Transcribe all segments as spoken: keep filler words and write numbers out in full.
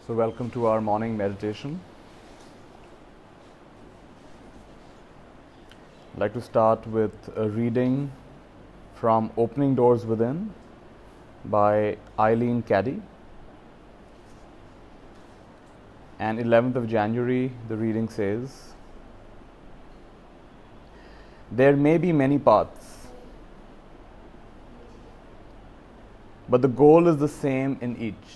So welcome to our morning meditation. I'd like to start with a reading from Opening Doors Within by Eileen Cady. And eleventh of January, the reading says, "There may be many paths, but the goal is the same in each.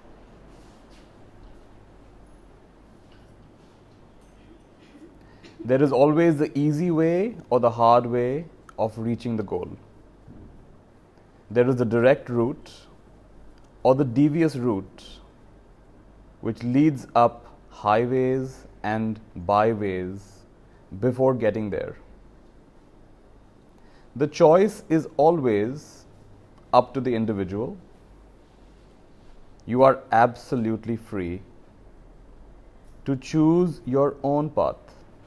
There is always the easy way or the hard way of reaching the goal. There is the direct route or the devious route which leads up highways and byways before getting there. The choice is always up to the individual. You are absolutely free to choose your own path.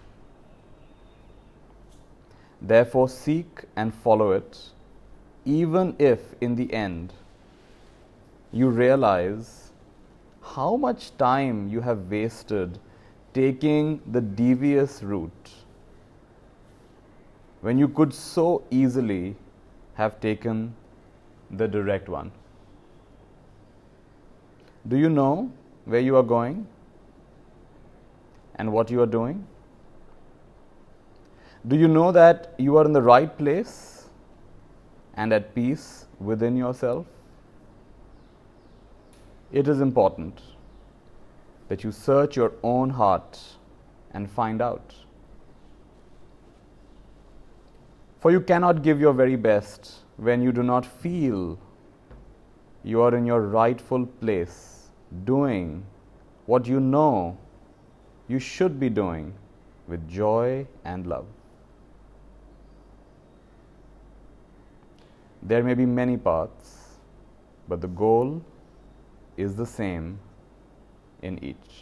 Therefore, seek and follow it, even if in the end you realize how much time you have wasted taking the devious route when you could so easily have taken the direct one. Do you know where you are going and what you are doing? Do you know that you are in the right place and at peace within yourself? It is important that you search your own heart and find out. For you cannot give your very best when you do not feel you are in your rightful place, doing what you know you should be doing with joy and love. There may be many paths, but the goal is the same in each."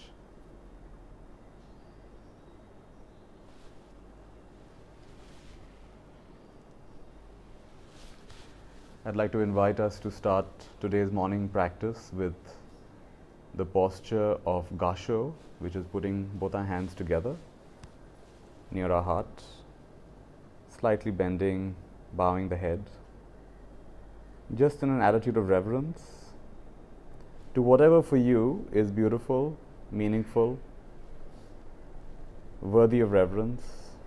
I'd like to invite us to start today's morning practice with the posture of Gasho, which is putting both our hands together near our heart, slightly bending, bowing the head, just in an attitude of reverence to whatever for you is beautiful, meaningful, worthy of reverence.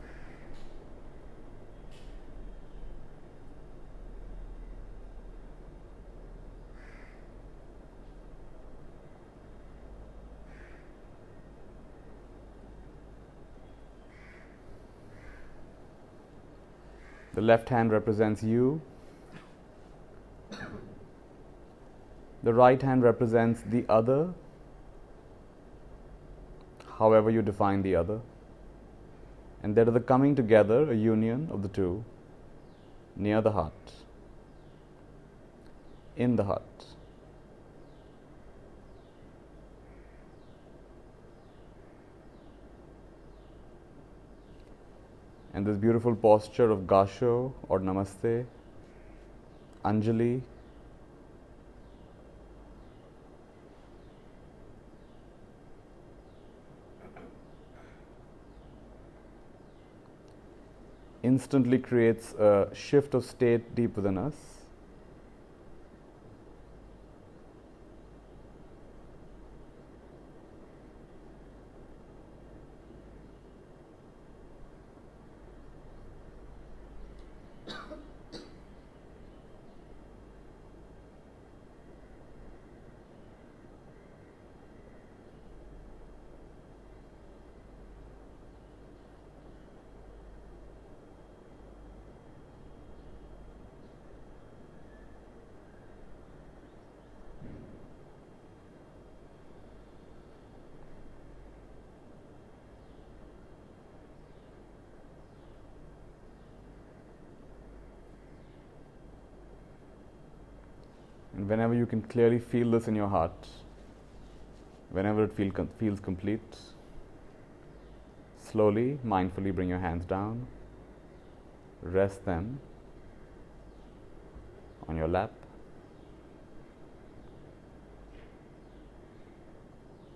The left hand represents you. The right hand represents the other, however you define the other. And there is the coming together, a union of the two, near the heart, in the heart. And this beautiful posture of Gasho or Namaste, Anjali, instantly creates a shift of state deep within us. And whenever you can clearly feel this in your heart, whenever it feel com- feels complete, slowly, mindfully bring your hands down, rest them on your lap.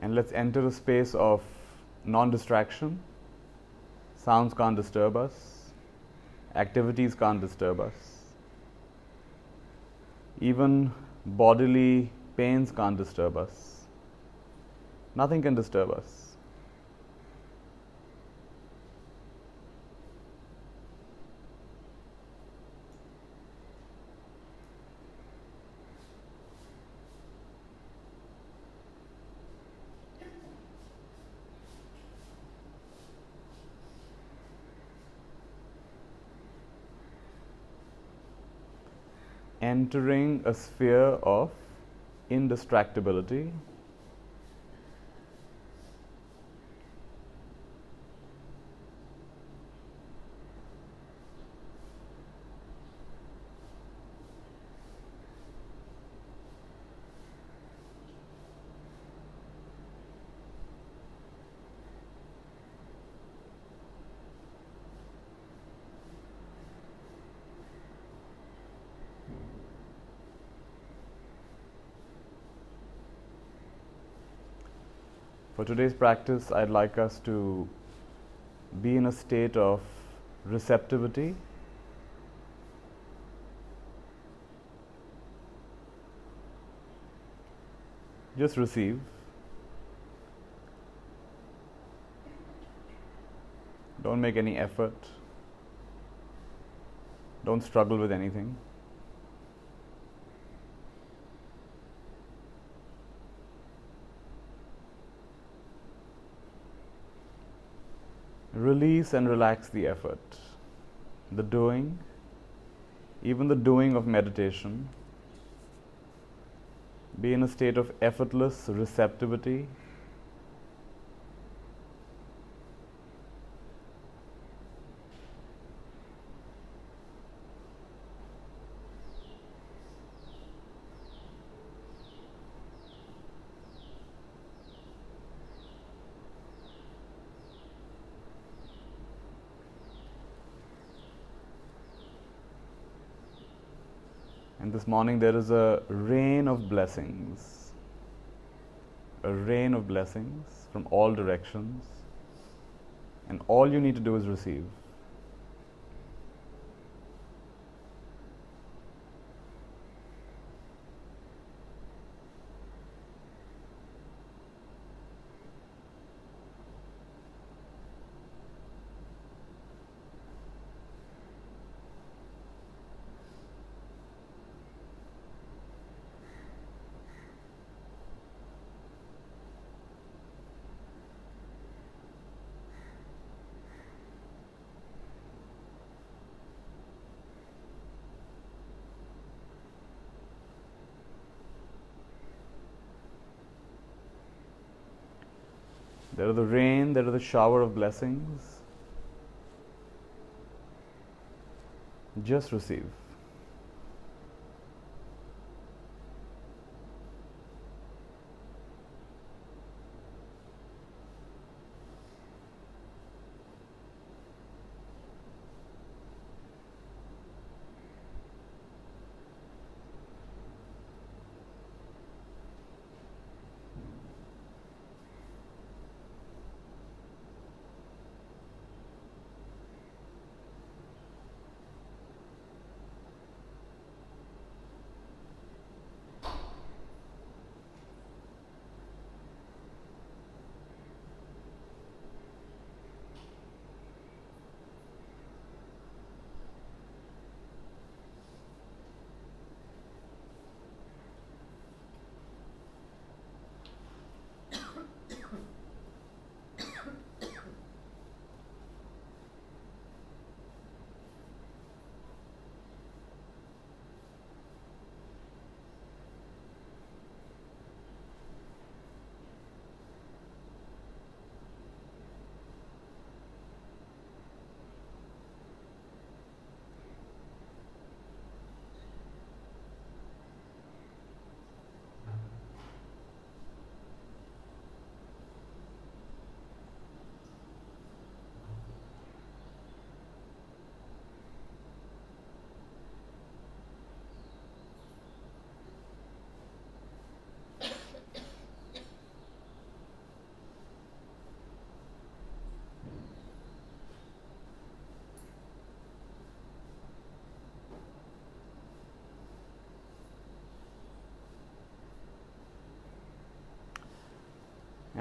And let's enter a space of non-distraction. Sounds can't disturb us. Activities can't disturb us. Even bodily pains can't disturb us. Nothing can disturb us. Entering a sphere of indistractability. For today's practice, I'd like us to be in a state of receptivity. Just receive. Don't make any effort. Don't struggle with anything. Release and relax the effort. The doing, even the doing of meditation, be in a state of effortless receptivity. And this morning there is a rain of blessings, a rain of blessings from all directions, and all you need to do is receive. There are the rain, there are the shower of blessings. Just receive.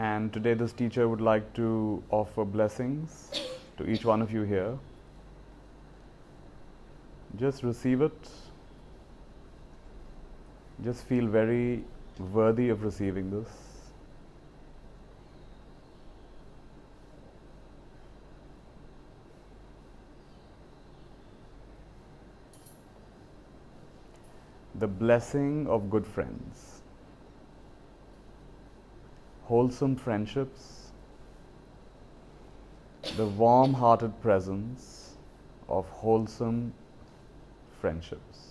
And today this teacher would like to offer blessings to each one of you here. Just receive it. Just feel very worthy of receiving this. The blessing of good friends, wholesome friendships, the warm-hearted presence of wholesome friendships.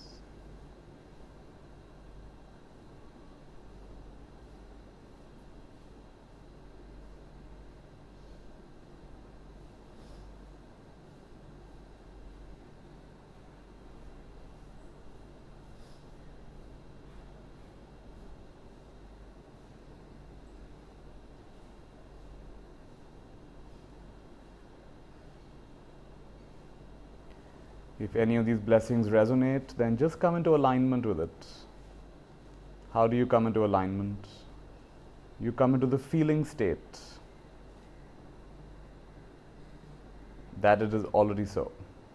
If any of these blessings resonate, then just come into alignment with it. How do you come into alignment? You come into the feeling state that it is already so.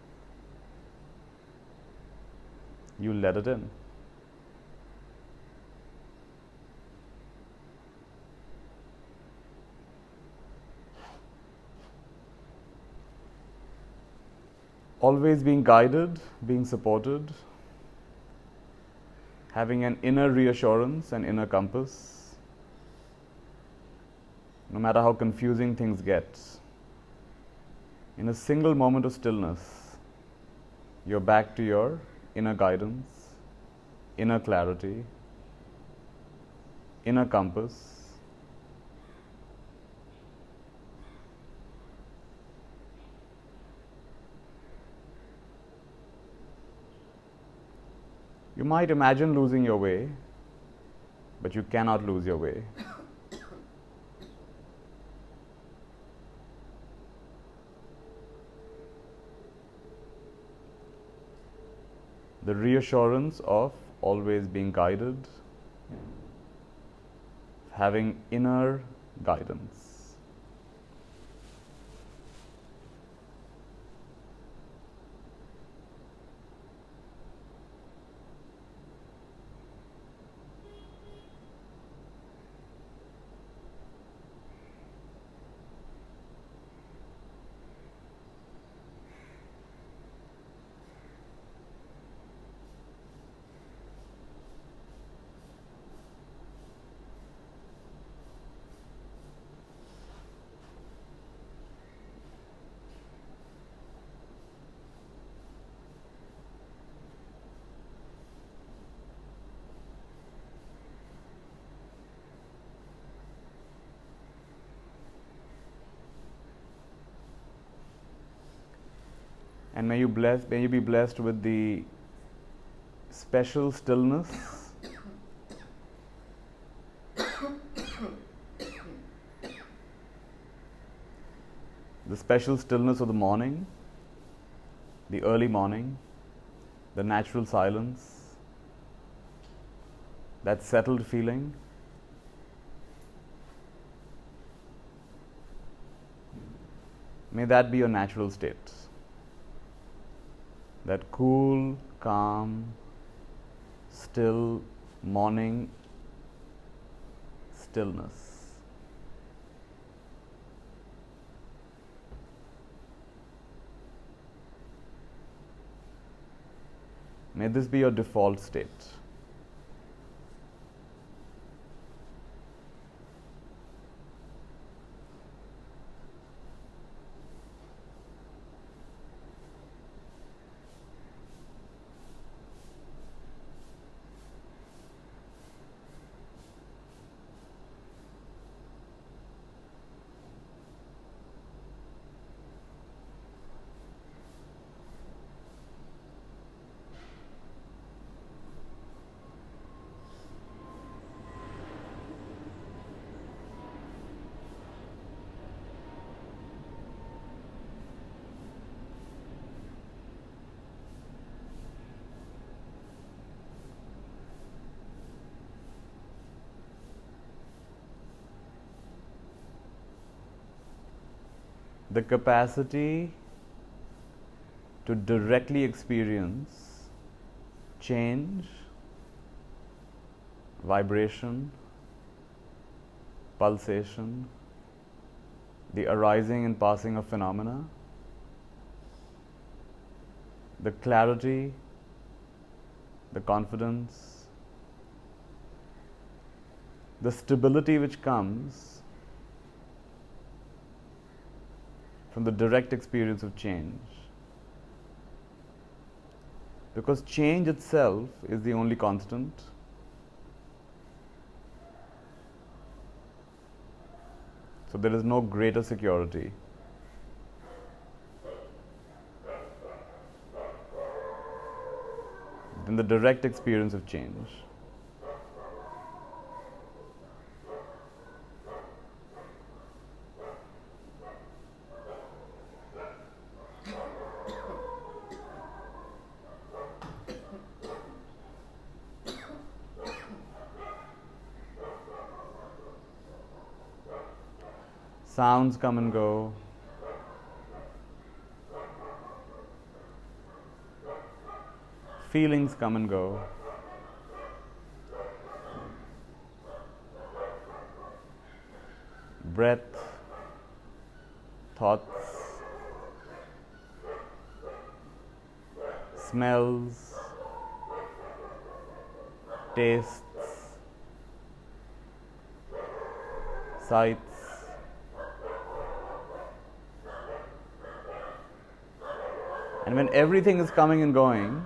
You let it in. Always being guided, being supported, having an inner reassurance and inner compass, no matter how confusing things get. In a single moment of stillness, you're back to your inner guidance, inner clarity, inner compass. You might imagine losing your way, but you cannot lose your way. The reassurance of always being guided, having inner guidance. And may you bless, may you be blessed with the special stillness the special stillness of the morning, the early morning, the natural silence, that settled feeling. May that be your natural state. That cool, calm, still morning stillness. May this be your default state. the capacity to directly experience change, vibration, pulsation, the arising and passing of phenomena, the clarity, the confidence, the stability which comes from the direct experience of change. Because change itself is the only constant. So there is no greater security than the direct experience of change. Sounds come and go. Feelings come and go. Breath, thoughts, smells, tastes, sights. And when everything is coming and going,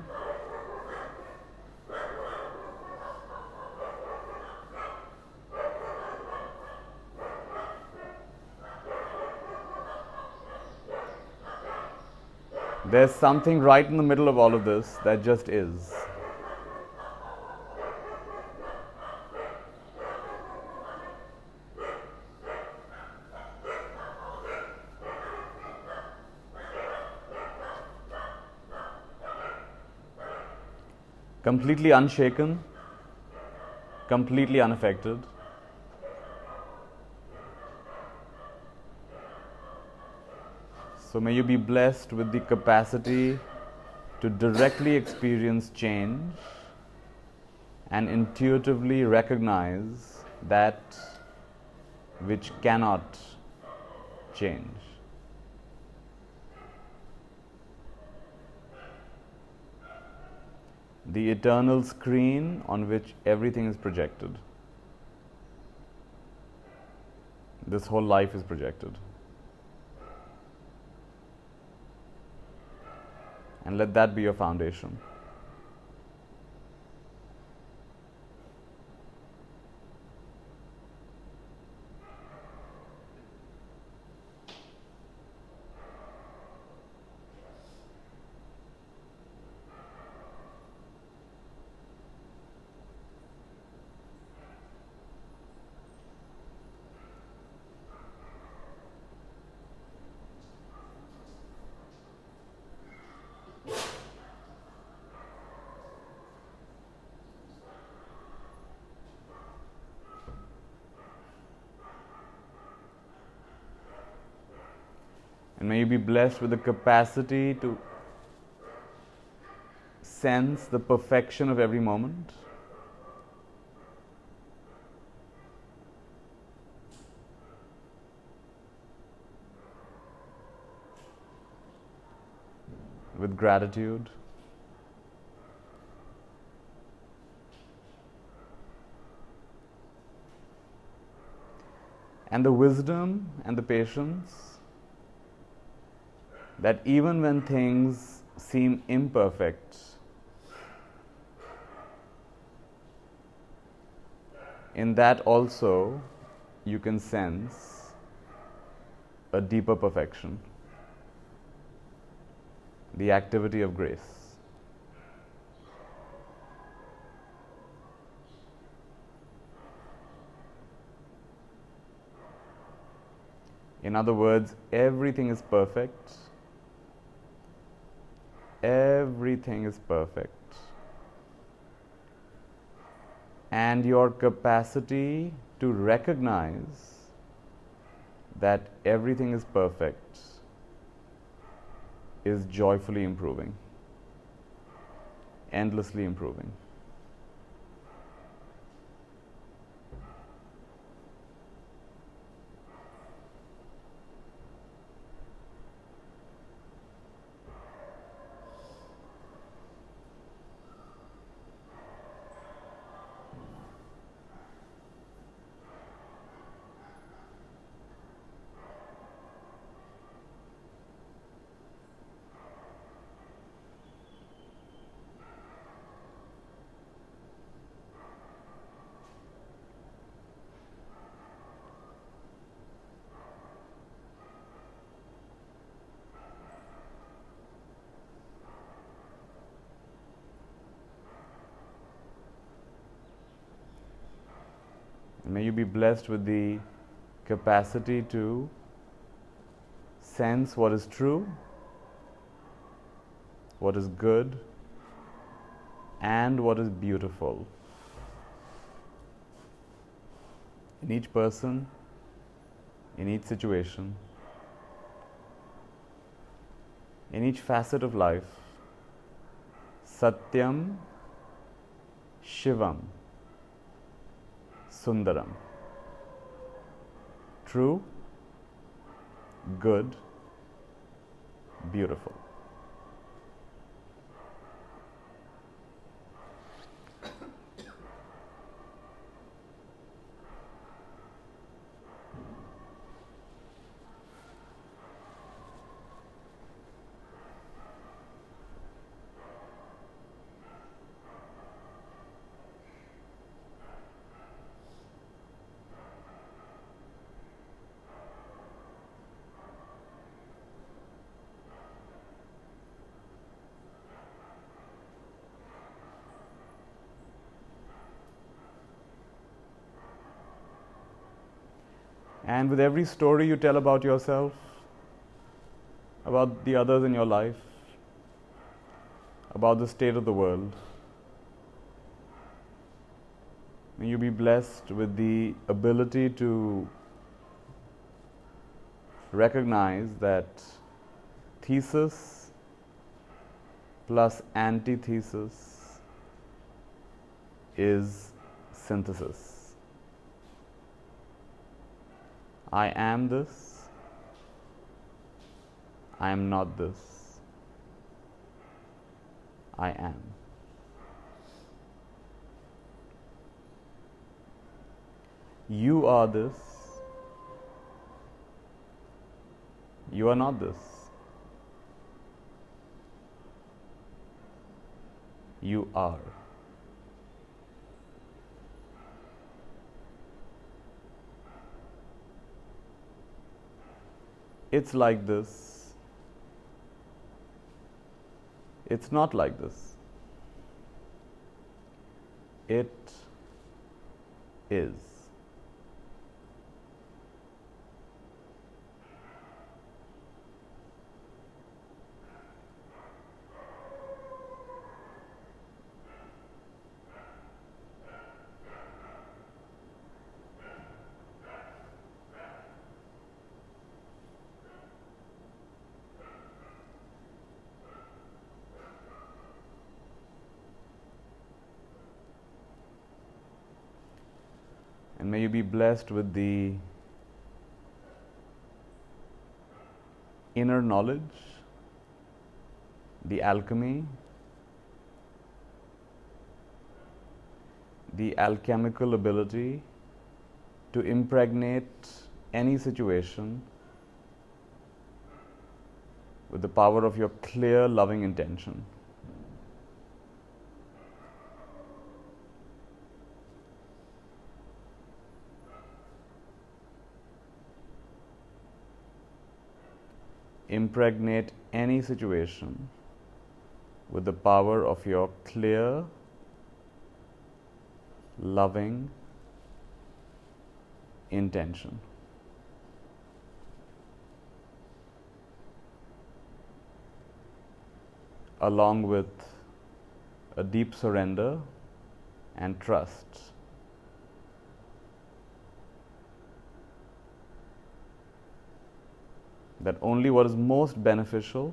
there's something right in the middle of all of this that just is. Completely unshaken, completely unaffected. So may you be blessed with the capacity to directly experience change and intuitively recognize that which cannot change. The eternal screen on which everything is projected. This whole life is projected. And let that be your foundation. And may you be blessed with the capacity to sense the perfection of every moment. With gratitude. And the wisdom and the patience that even when things seem imperfect, in that also you can sense a deeper perfection, the activity of grace. In other words, everything is perfect. Everything is perfect. And your capacity to recognize that everything is perfect is joyfully improving, endlessly improving. May you be blessed with the capacity to sense what is true, what is good, and what is beautiful in each person, in each situation, in each facet of life. Satyam, Shivam, Sundaram. True, good, beautiful. And with every story you tell about yourself, about the others in your life, about the state of the world, may you be blessed with the ability to recognize that thesis plus antithesis is synthesis. I am this, I am not this, I am. You are this, you are not this. You are. It's like this, it's not like this, it is. And may you be blessed with the inner knowledge, the alchemy, the alchemical ability to impregnate any situation with the power of your clear, loving intention. Impregnate any situation with the power of your clear, loving intention. Along with a deep surrender and trust that only what is most beneficial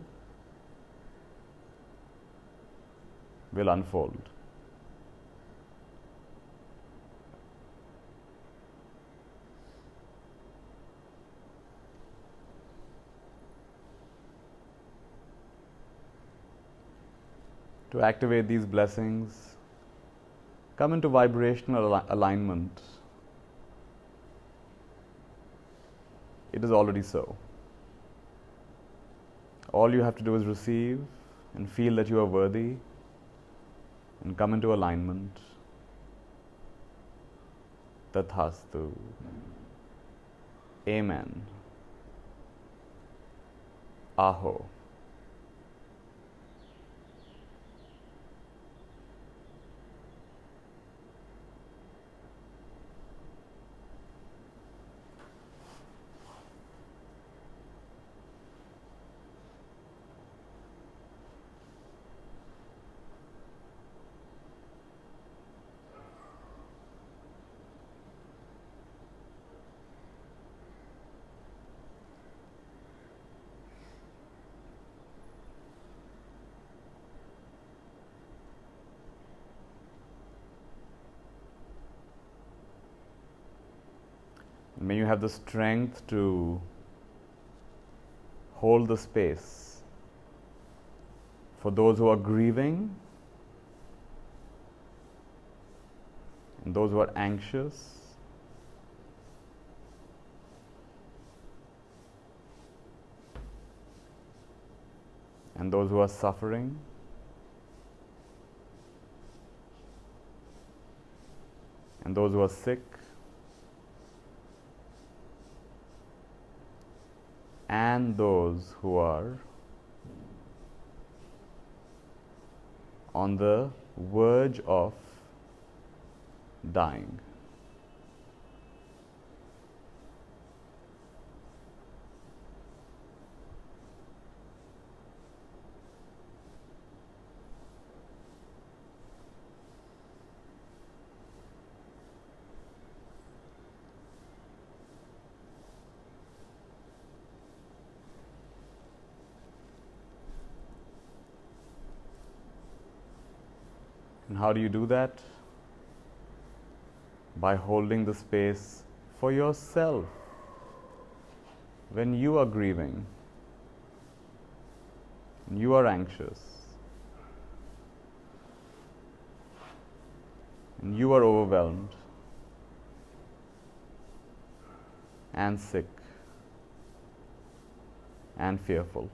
will unfold. To activate these blessings, come into vibrational al- alignment. It is already so. All you have to do is receive and feel that you are worthy and come into alignment. Tathastu. Amen. Aho. May you have the strength to hold the space for those who are grieving and those who are anxious, and those who are suffering, and those who are sick, and those who are on the verge of dying. And how do you do that? By holding the space for yourself when you are grieving, you are anxious, and you are overwhelmed and sick and fearful.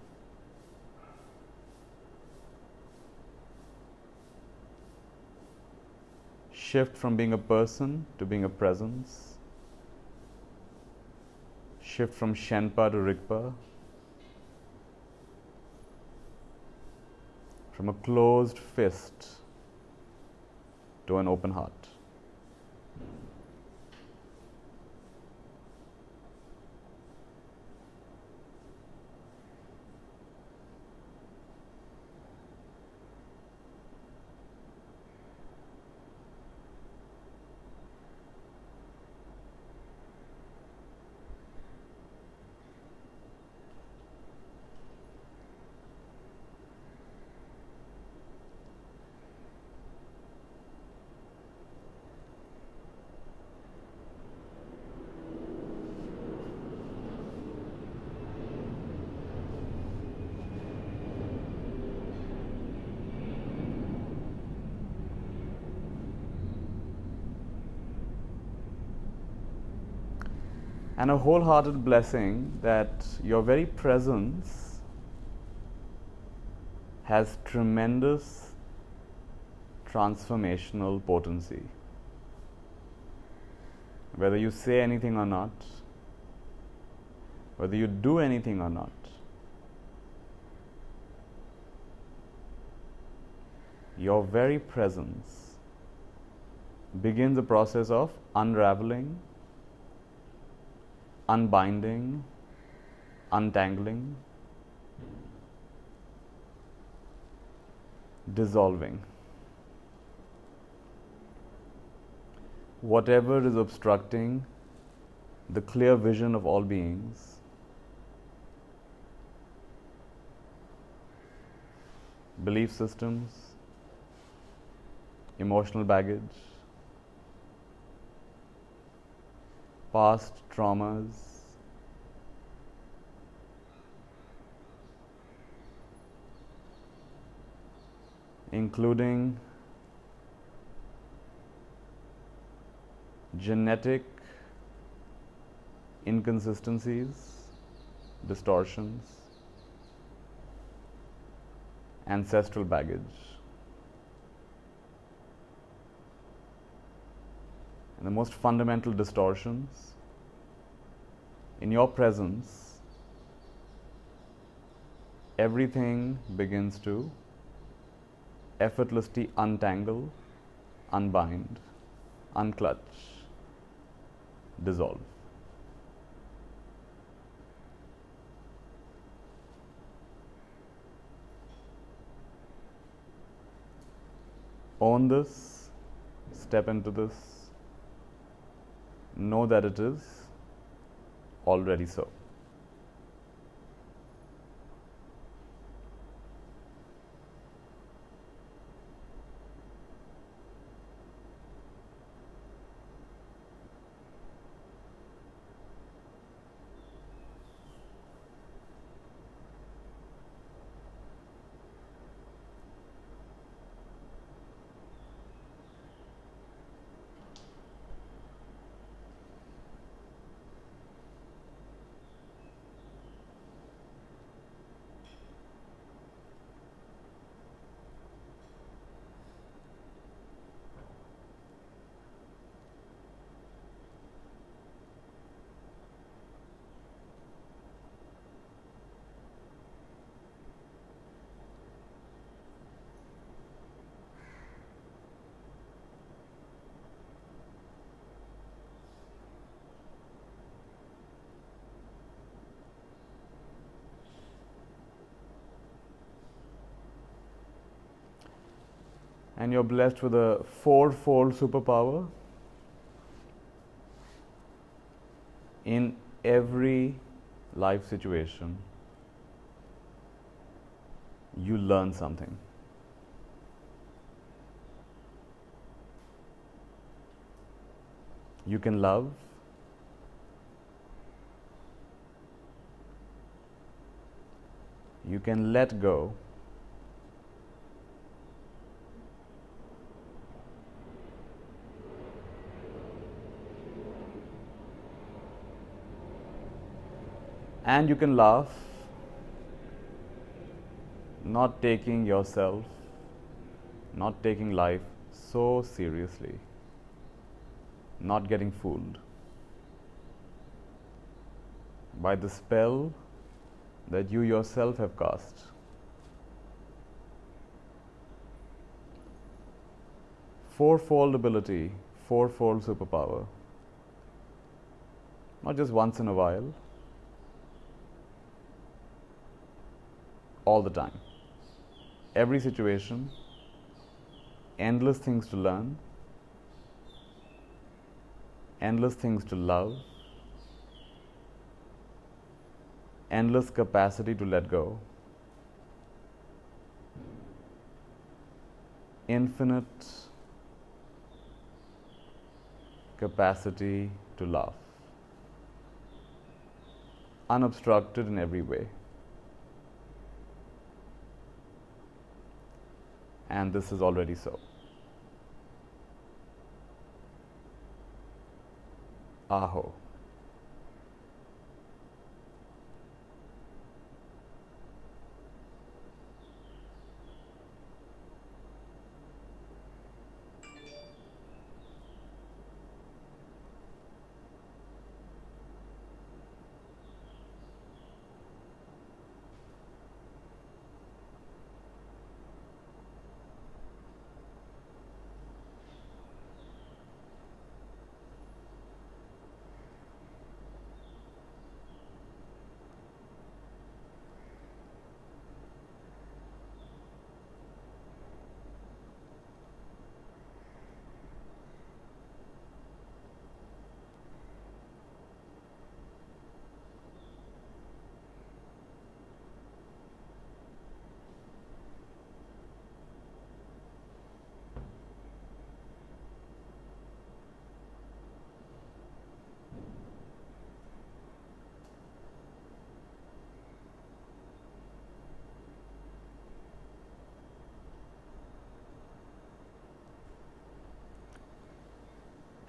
Shift from being a person to being a presence. Shift from Shenpa to Rigpa. From a closed fist to an open heart. And a wholehearted blessing that your very presence has tremendous transformational potency. Whether you say anything or not, whether you do anything or not, your very presence begins the process of unraveling, unbinding, untangling, dissolving whatever is obstructing the clear vision of all beings belief systems, emotional baggage, past traumas, including genetic inconsistencies, distortions, ancestral baggage. And the most fundamental distortions, in your presence, everything begins to effortlessly untangle, unbind, unclutch, dissolve. Own this, step into this, know that it is already so. And you're blessed with a four-fold superpower. In every life situation, you learn something. You can love, you can let go, and you can laugh, not taking yourself, not taking life so seriously, not getting fooled by the spell that you yourself have cast. Fourfold ability, fourfold superpower, not just once in a while, all the time. Every situation, endless things to learn, endless things to love, endless capacity to let go, infinite capacity to laugh, unobstructed in every way. And this is already so. Aho.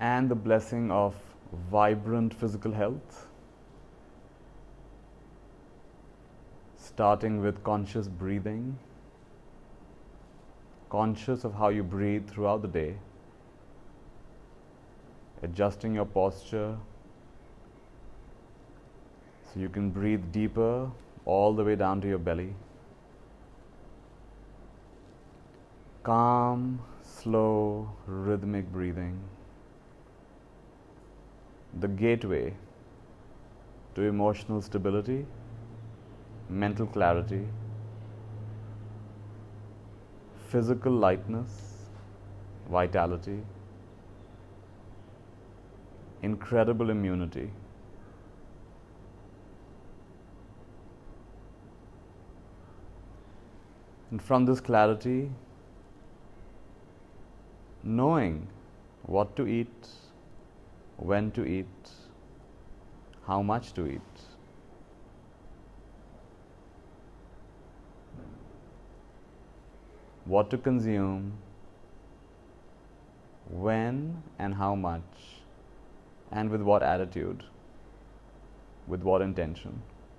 and the blessing of vibrant physical health, starting with conscious breathing, conscious of how you breathe throughout the day, adjusting your posture so you can breathe deeper all the way down to your belly. Calm, slow, rhythmic breathing, the gateway to emotional stability, mental clarity, physical lightness, vitality, incredible immunity. And from this clarity, knowing what to eat, when to eat, how much to eat, what to consume, when and how much, and with what attitude, with what intention.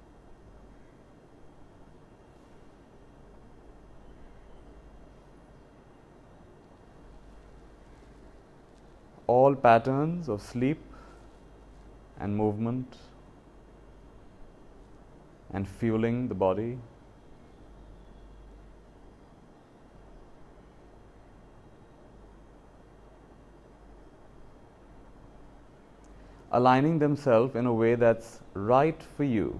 All patterns of sleep and movement and fueling the body aligning themselves in a way that's right for you,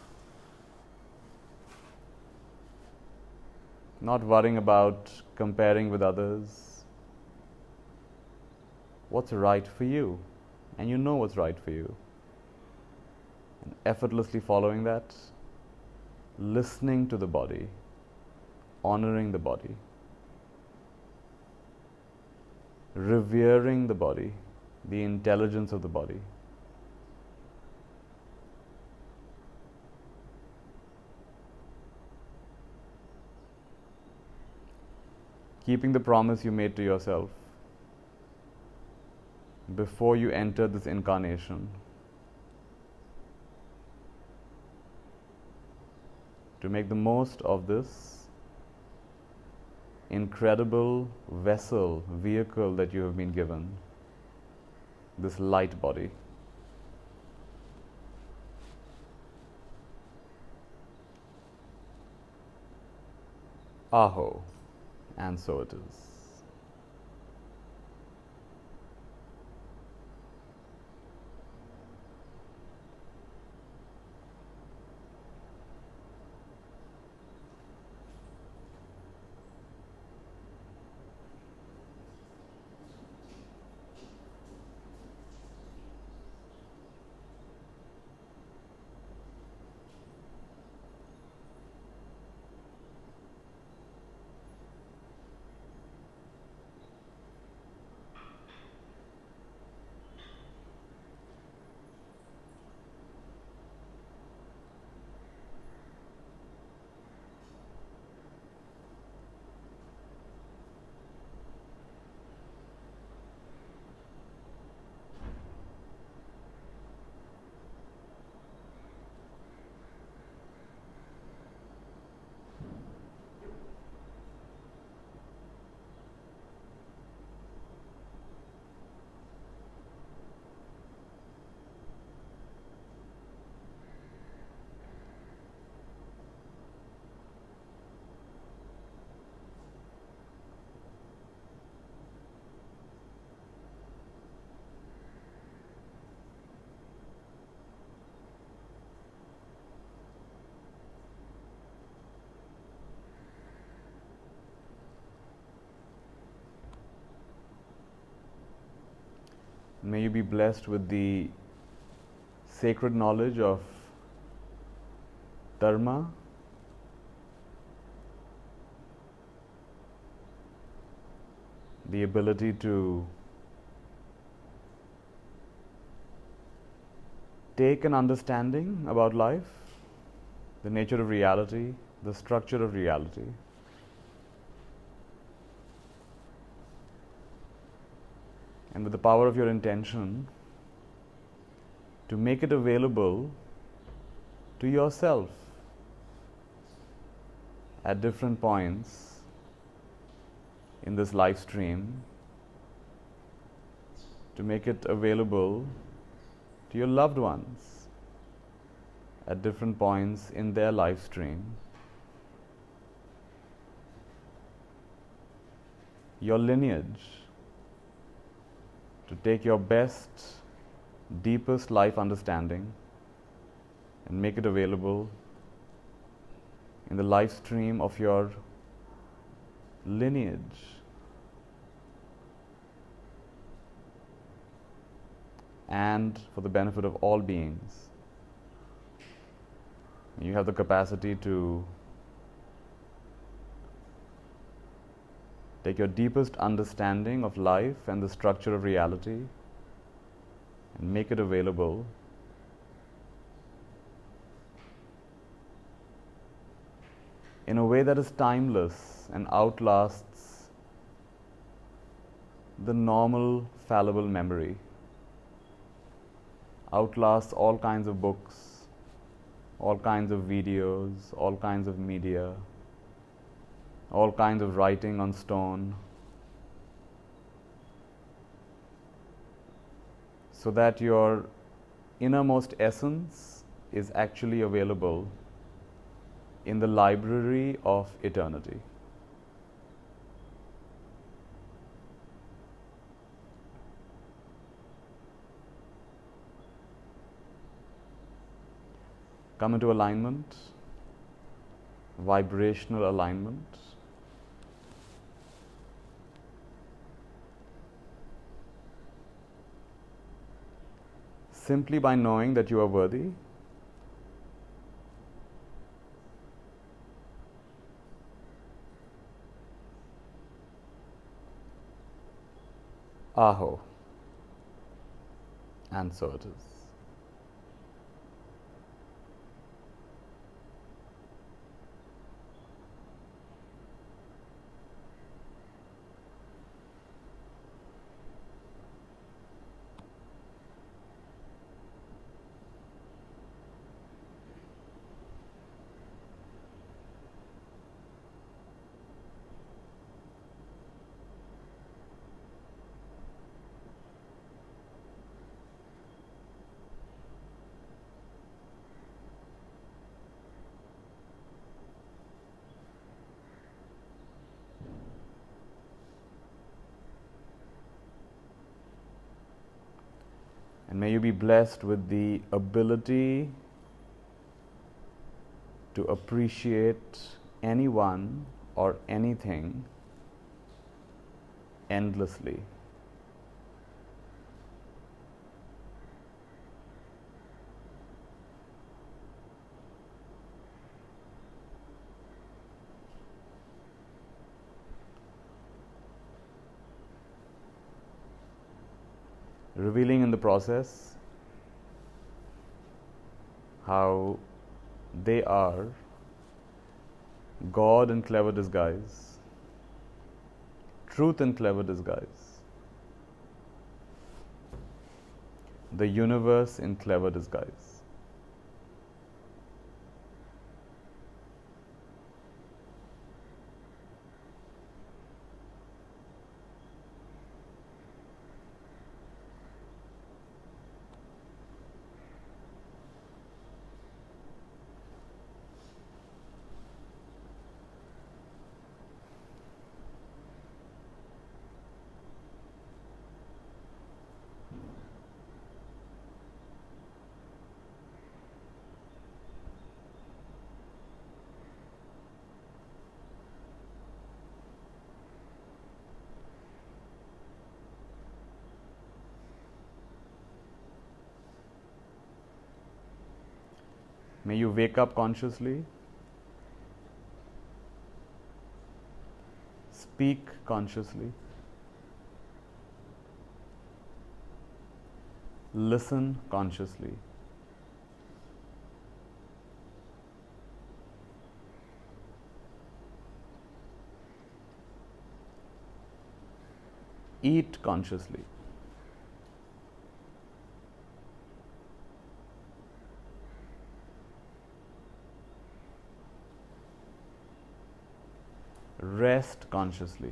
not worrying about comparing with others. What's right for you, and you know what's right for you, and effortlessly following that, listening to the body, honoring the body, revering the body, the intelligence of the body. Keeping the promise you made to yourself before you entered this incarnation, to make the most of this incredible vessel, vehicle that you have been given, this light body. Aho, and so it is. May you be blessed with the sacred knowledge of Dharma, the ability to take an understanding about life, the nature of reality, the structure of reality, and with the power of your intention to make it available to yourself at different points in this live stream, to make it available to your loved ones at different points in their live stream, your lineage, to take your best, deepest life understanding and make it available in the live stream of your lineage. And for the benefit of all beings. You have the capacity to take your deepest understanding of life and the structure of reality and make it available in a way that is timeless and outlasts the normal fallible memory, outlasts all kinds of books, all kinds of videos, all kinds of media, all kinds of writing on stone, so that your innermost essence is actually available in the library of eternity. Come into alignment, vibrational alignment. Simply by knowing that you are worthy, Aho, and so it is. And may you be blessed with the ability to appreciate anyone or anything endlessly. Revealing in the process how they are God in clever disguise, truth in clever disguise, the universe in clever disguise. May you wake up consciously, speak consciously, listen consciously, eat consciously. Rest consciously.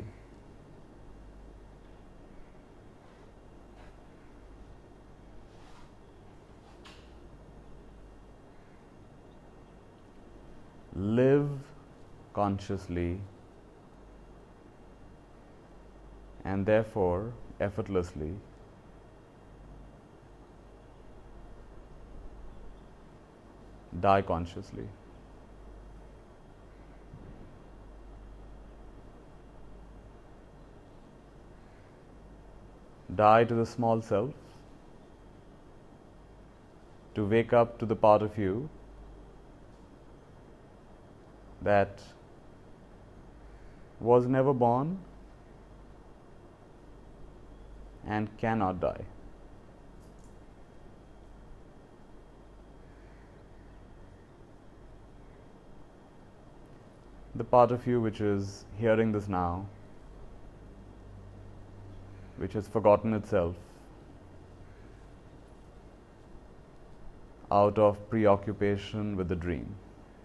Live consciously, and therefore effortlessly. Die consciously. Die to the small self, to wake up to the part of you that was never born and cannot die. The part of you which is hearing this now, which has forgotten itself out of preoccupation with the dream.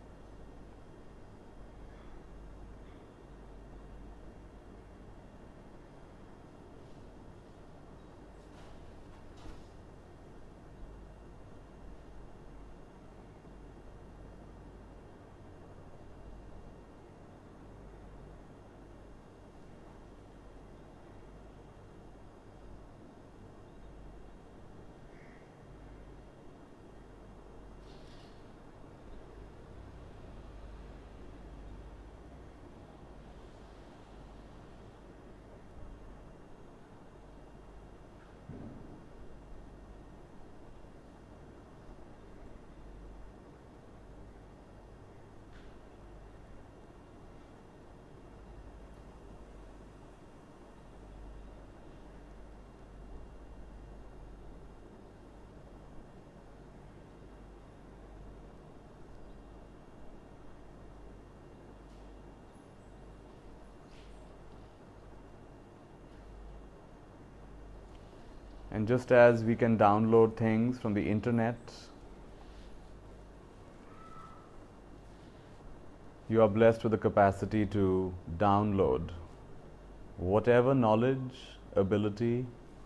And just as we can download things from the internet, you are blessed with the capacity to download whatever knowledge, ability,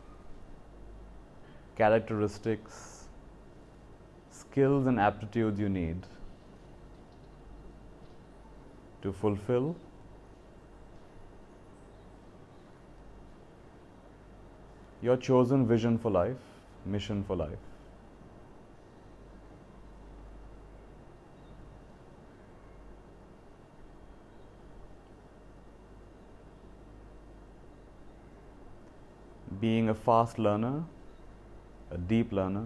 characteristics, skills and aptitudes you need to fulfill your chosen vision for life, mission for life. Being a fast learner, a deep learner,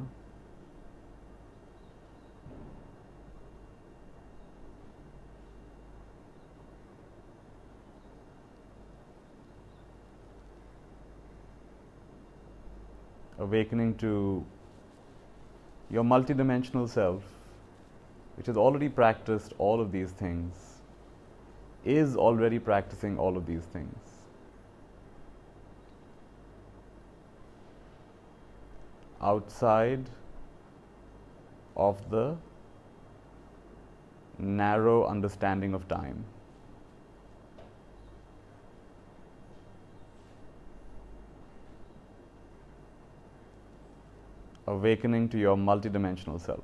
awakening to your multidimensional self, which has already practiced all of these things, is already practicing all of these things. Outside of the narrow understanding of time. Awakening to your multidimensional self.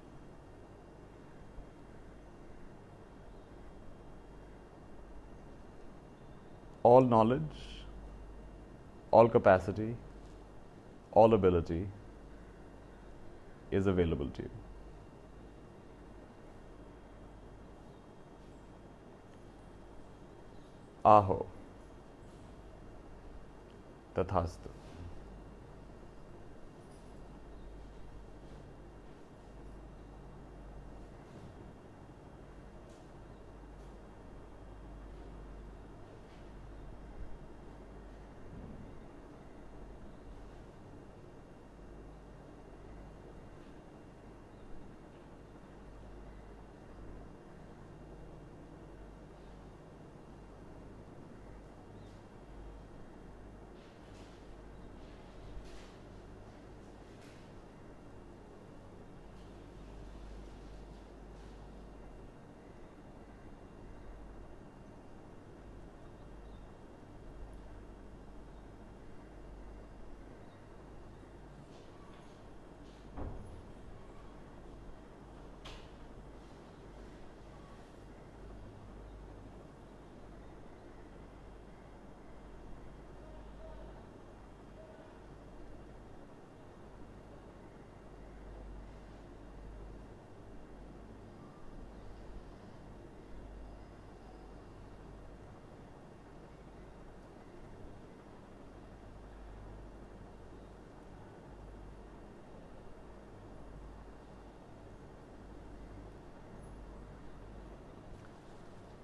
All knowledge, all capacity, all ability is available to you. Aho. Tathastu.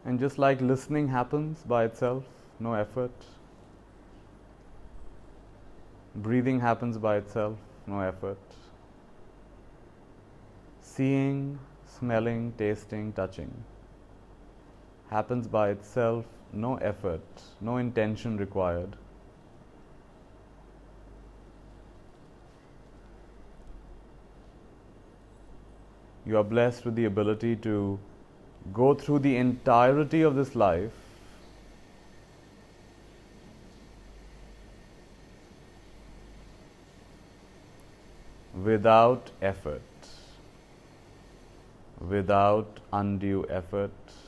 And just like listening happens by itself, no effort, breathing happens by itself, no effort, seeing, smelling, tasting, touching happens by itself, no effort, no intention required. You are blessed with the ability to go through the entirety of this life without effort, without undue effort.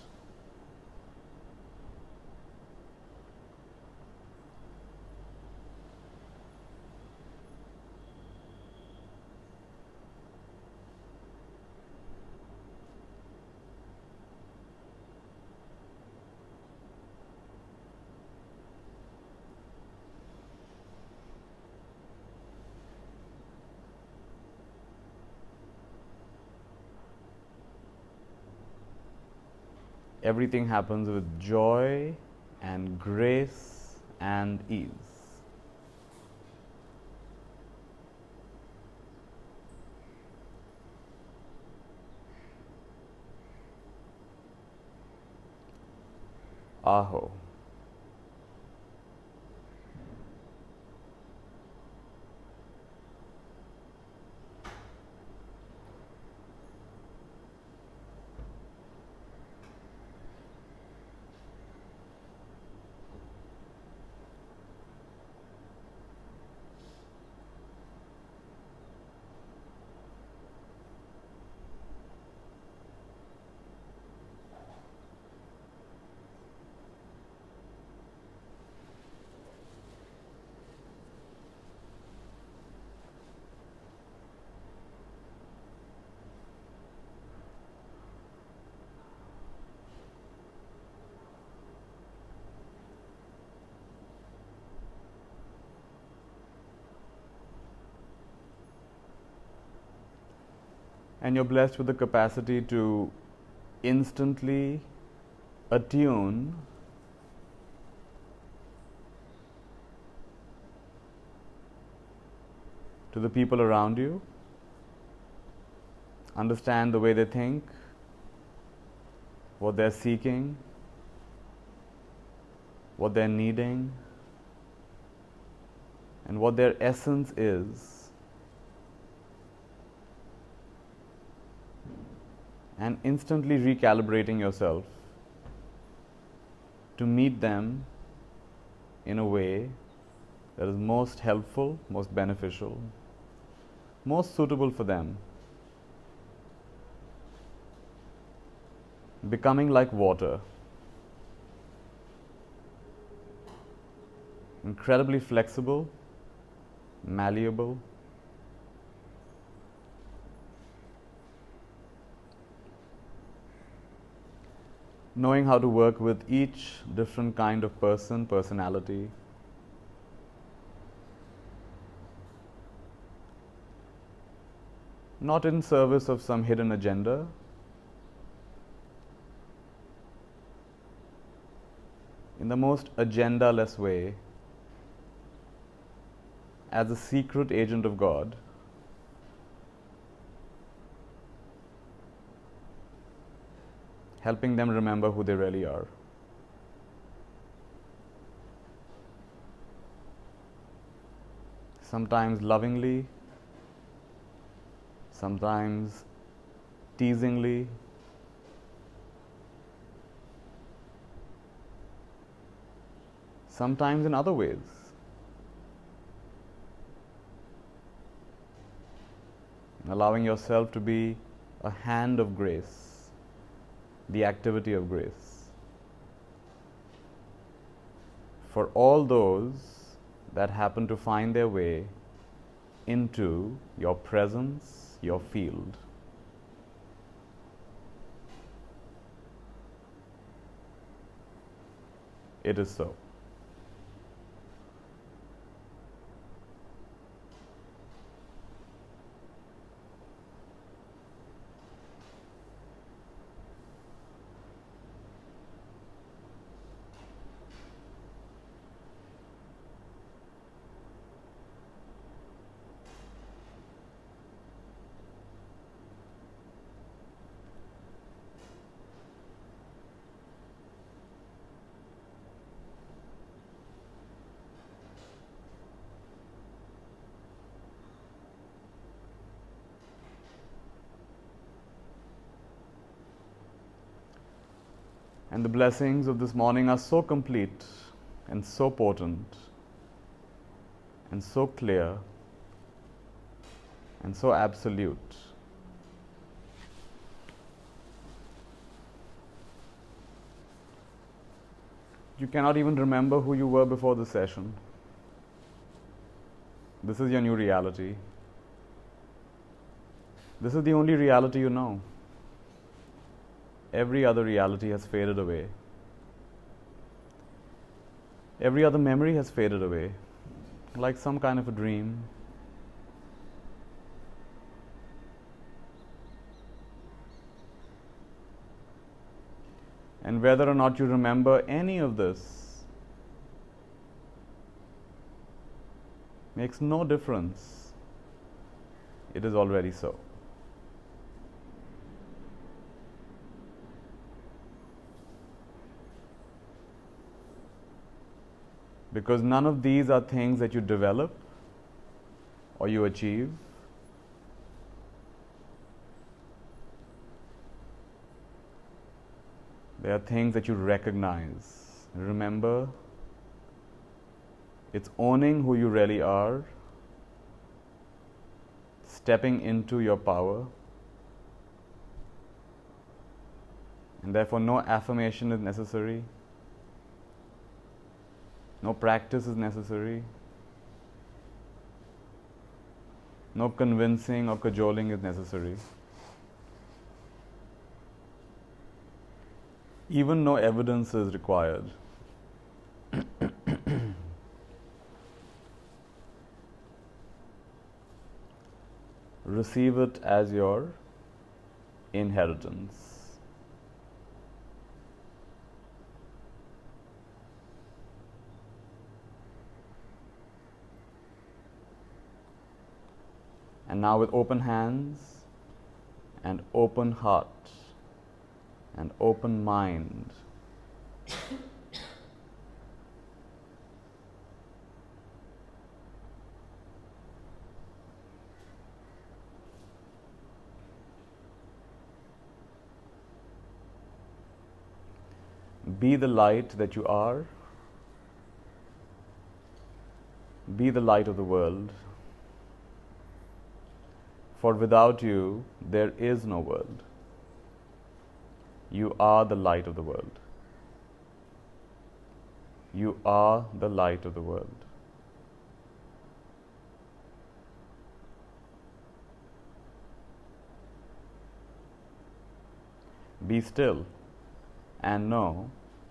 Everything happens with joy and grace and ease. Aho. And you're blessed with the capacity to instantly attune to the people around you, understand the way they think, what they're seeking, what they're needing, and what their essence is. And instantly recalibrating yourself to meet them in a way that is most helpful, most beneficial, most suitable for them. Becoming like water, incredibly flexible, malleable, knowing how to work with each different kind of person, personality, not in service of some hidden agenda, in the most agenda-less way, as a secret agent of God, helping them remember who they really are. Sometimes lovingly, sometimes teasingly, sometimes in other ways. Allowing yourself to be a hand of grace, the activity of grace, for all those that happen to find their way into your presence, your field. It is so. And the blessings of this morning are so complete and so potent and so clear and so absolute. You cannot even remember who you were before the session. This is your new reality. This is the only reality you know. Every other reality has faded away. Every other memory has faded away, like some kind of a dream. And whether or not you remember any of this makes no difference. It is already so. Because none of these are things that you develop or you achieve. They are things that you recognize. Remember, it's owning who you really are, stepping into your power, and therefore no affirmation is necessary, no practice is necessary, no convincing or cajoling is necessary. Even no evidence is required. Receive it as your inheritance. And now, with open hands and open heart and open mind, be the light that you are. Be the light of the world. For without you, there is no world. You are the light of the world. You are the light of the world. Be still and know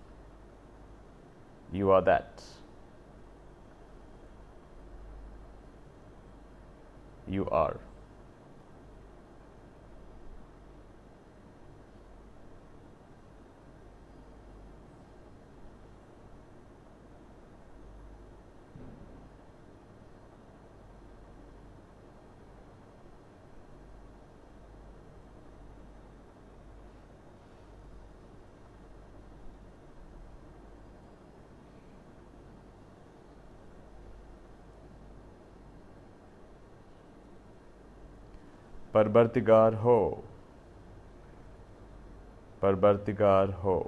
you are that. You are. Parvartigar ho. Parvartigar ho.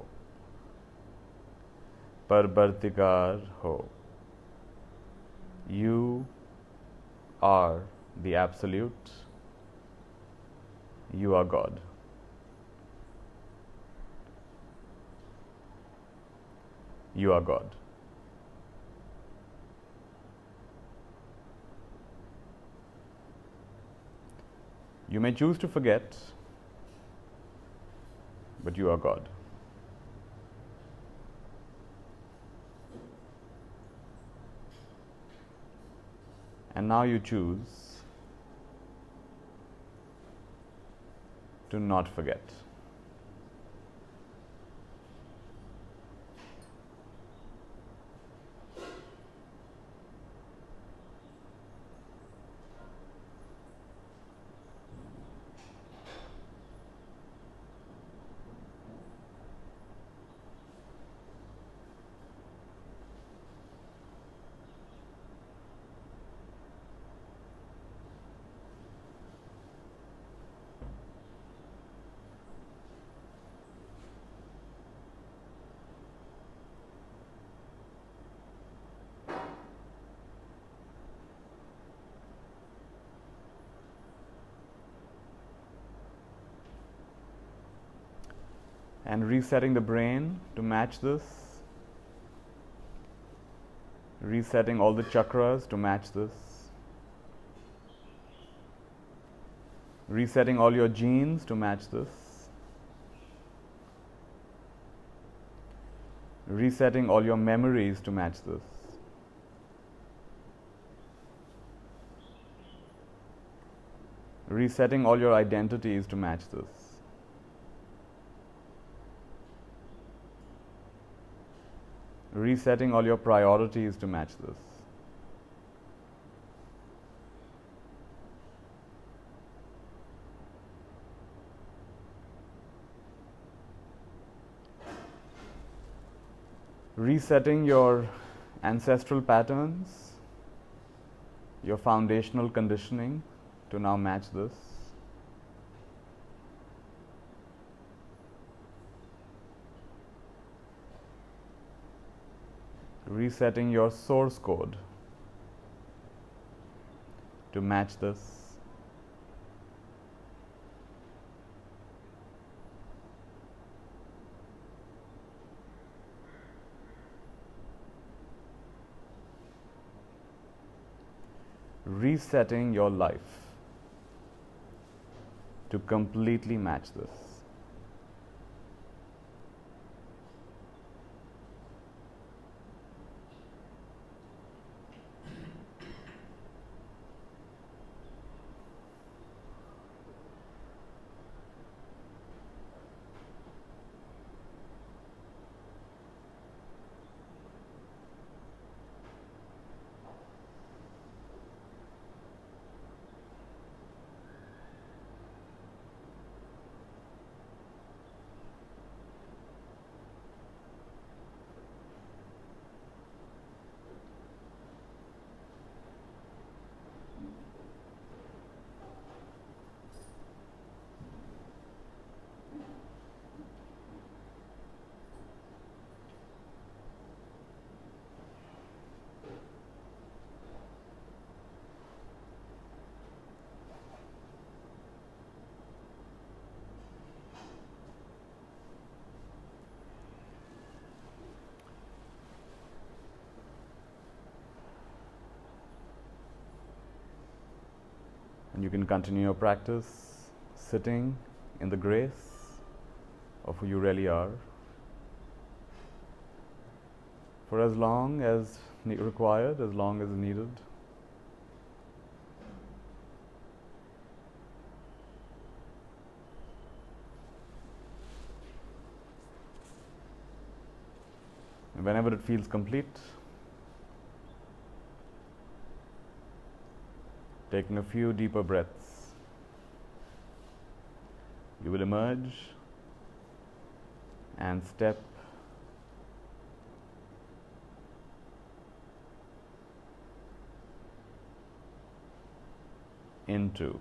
Parvartigar ho. You are the Absolute. You are God. You are God. You may choose to forget, but you are God. And now you choose to not forget. and resetting the brain to match this, resetting all the chakras to match this, resetting all your genes to match this, resetting all your memories to match this, resetting all your identities to match this, resetting all your priorities to match this, resetting your ancestral patterns, your foundational conditioning to now match this, resetting your source code to match this, resetting your life to completely match this. And you can continue your practice sitting in the grace of who you really are for as long as required, as long as needed. And whenever it feels complete, taking a few deeper breaths, you will emerge and step into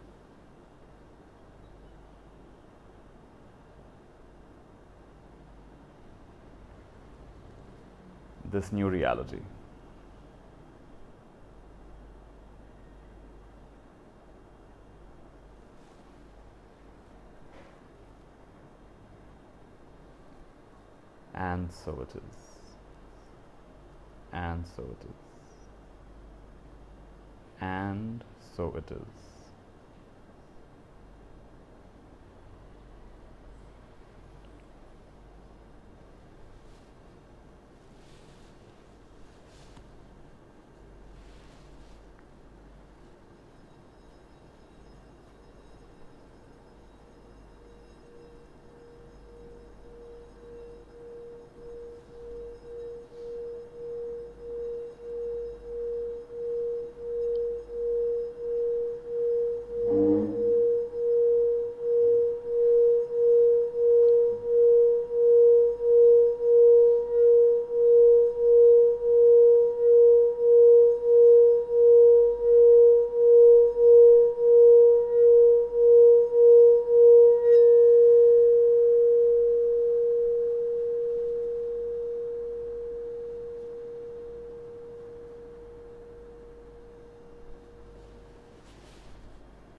this new reality. And so it is. And so it is. And so it is.